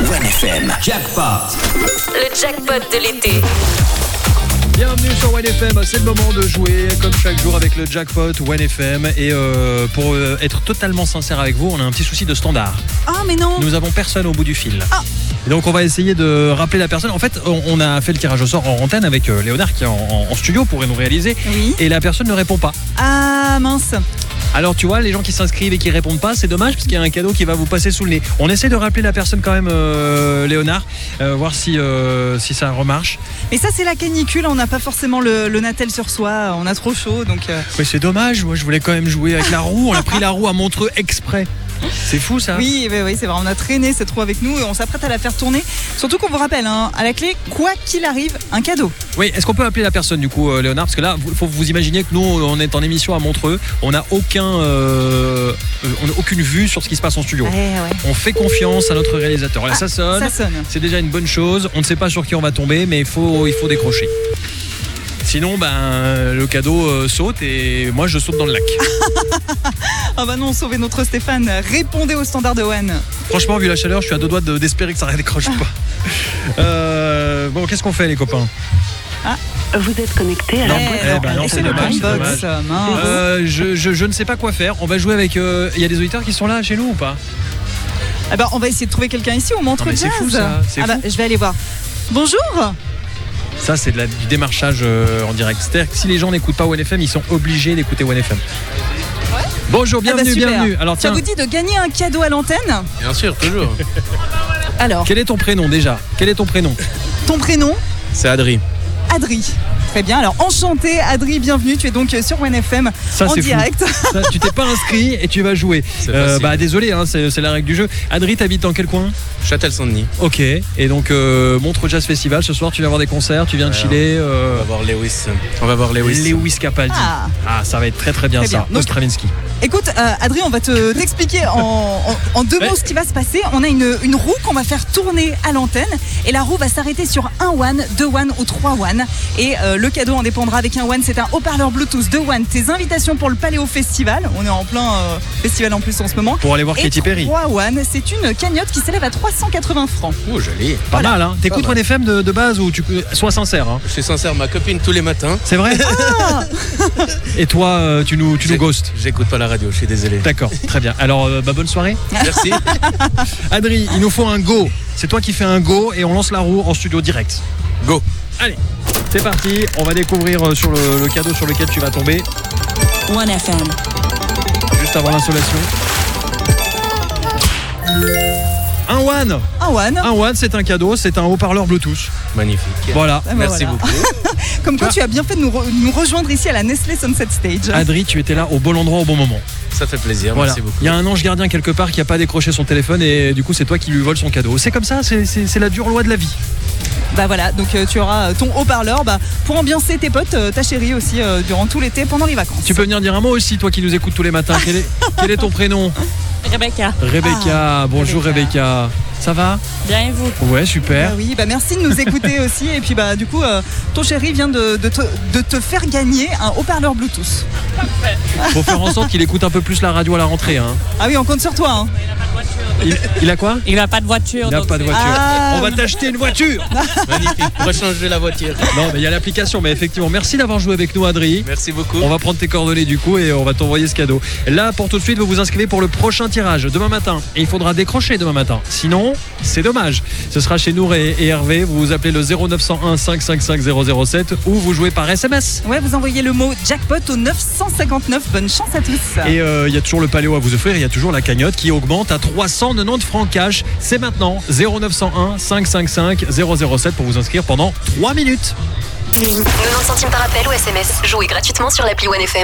1FM. Jackpot. Le jackpot de l'été. Bienvenue sur 1FM, c'est le moment de jouer comme chaque jour avec le jackpot 1FM. Et pour être totalement sincère avec vous, on a un petit souci de standard. Ah mais non. Nous avons personne au bout du fil. Ah. Et donc on va essayer de rappeler la personne. En fait, on a fait le tirage au sort en antenne avec Léonard qui est en studio pour nous réaliser. Oui. Et la personne ne répond pas. Ah mince. Alors tu vois, les gens qui s'inscrivent et qui répondent pas, c'est dommage parce qu'il y a un cadeau qui va vous passer sous le nez. On essaie de rappeler la personne quand même, Léonard, voir si ça remarche. Mais ça c'est la canicule, on n'a pas forcément le Natel sur soi, on a trop chaud donc... Mais c'est dommage, moi je voulais quand même jouer avec la roue, on a pris la roue à Montreux exprès. C'est fou ça. Oui, c'est vrai, on a traîné cette roue avec nous et on s'apprête à la faire tourner. Surtout qu'on vous rappelle, hein, à la clé, quoi qu'il arrive, un cadeau. Oui, est-ce qu'on peut appeler la personne du coup, Léonard? Parce que là, il faut vous imaginer que nous, on est en émission à Montreux, on n'a aucune vue sur ce qui se passe en studio. Ouais. On fait confiance à notre réalisateur. Là, ça sonne. C'est déjà une bonne chose. On ne sait pas sur qui on va tomber, mais il faut décrocher. Sinon, le cadeau saute et moi je saute dans le lac. Ah bah non, sauvez notre Stéphane, répondez au standard de One. Franchement, vu la chaleur, je suis à deux doigts d'espérer que ça ne décroche pas. Bon, qu'est-ce qu'on fait les copains? Vous êtes connecté à la boîte. Non, c'est dommage. Je ne sais pas quoi faire. On va jouer avec... Il y a des auditeurs qui sont là chez nous ou pas? Ah bah on va essayer de trouver quelqu'un ici au Montreux Jazz. C'est fou ça. Je vais aller voir. Bonjour. Ça, c'est du démarchage en direct. C'est-à-dire que si les gens n'écoutent pas 1FM, ils sont obligés d'écouter 1FM. Ouais. Bonjour, bienvenue. Alors, tiens. Ça vous dit de gagner un cadeau à l'antenne? Bien sûr, toujours. Alors. Quel est ton prénom déjà? Ton prénom? C'est Adri. Adri. Très bien, alors enchanté Adri, bienvenue, tu es donc sur 1FM en direct. Ça, tu t'es pas inscrit et tu vas jouer. Désolé, hein, c'est la règle du jeu. Adri, t'habites dans quel coin? Châtel-Saint-Denis. Ok, et donc Montreux Jazz Festival, ce soir tu viens voir des concerts, tu viens de chiller. On va voir Lewis. Lewis Capaldi. Ah, ça va être très très bien très ça. Bien. Stravinsky. Écoute, Adri, on va t'expliquer en deux mots ce qui va se passer. On a une roue qu'on va faire tourner à l'antenne et la roue va s'arrêter sur un one, 2 one ou 3 one. Et le cadeau en dépendra. Avec un one, c'est un haut-parleur Bluetooth, 2 one, tes invitations pour le Paléo Festival. On est en plein festival en plus en ce moment. Pour aller voir Katy Perry. 3 one, c'est une cagnotte qui s'élève à 380 francs. Oh, joli. Pas mal, hein. T'écoutes 1FM de base ou sois sincère, hein. Je suis sincère, ma copine tous les matins. C'est vrai? Et toi, tu nous ghostes? J'écoute pas la radio, je suis désolé. D'accord, très bien. Alors, bonne soirée. Merci. Adri, il nous faut un go. C'est toi qui fais un go et on lance la roue en studio direct. Go. Allez, c'est parti. On va découvrir sur le cadeau sur lequel tu vas tomber. 1FM. Juste avant l'insolation. Un one, c'est un cadeau, c'est un haut-parleur Bluetooth. Magnifique. Voilà. Merci beaucoup. Comme quoi, tu as bien fait de nous rejoindre ici à la Nestlé Sunset Stage. Adri, tu étais là au bon endroit au bon moment. Ça fait plaisir, voilà. Merci beaucoup. Il y a un ange gardien quelque part qui n'a pas décroché son téléphone et du coup, c'est toi qui lui vole son cadeau. C'est comme ça, c'est la dure loi de la vie. Bah voilà, donc tu auras ton haut-parleur pour ambiancer tes potes, ta chérie aussi durant tout l'été pendant les vacances. Tu peux venir dire un mot aussi, toi qui nous écoutes tous les matins. Quel est ton prénom? Rebecca. Bonjour Rebecca. Ça va? Bien et vous? Ouais, super. Oui, merci de nous écouter aussi. Et puis du coup, ton chéri vient de te faire gagner un haut-parleur Bluetooth. Faut faire en sorte qu'il écoute un peu plus la radio à la rentrée. Hein. Ah oui, on compte sur toi. Hein. Il a quoi? Il n'a pas de voiture. Il n'a pas de voiture. On va t'acheter une voiture. Magnifique. On va changer la voiture. Non, mais il y a l'application. Mais effectivement, merci d'avoir joué avec nous, Adri. Merci beaucoup. On va prendre tes coordonnées du coup et on va t'envoyer ce cadeau. Là, pour tout de suite, vous vous inscrivez pour le prochain tirage demain matin. Et il faudra décrocher demain matin. Sinon, c'est dommage. Ce sera chez Nour et Hervé. Vous vous appelez le 0901 555 007 ou vous jouez par SMS. Ouais, vous envoyez le mot jackpot au 959. Bonne chance à tous. Et il y a toujours le Paléo à vous offrir. Il y a toujours la cagnotte qui augmente à 390 francs cash. C'est maintenant 0901 555 007 pour vous inscrire pendant 3 minutes. 90 centimes par appel ou SMS. Jouez gratuitement sur l'appli 1FM.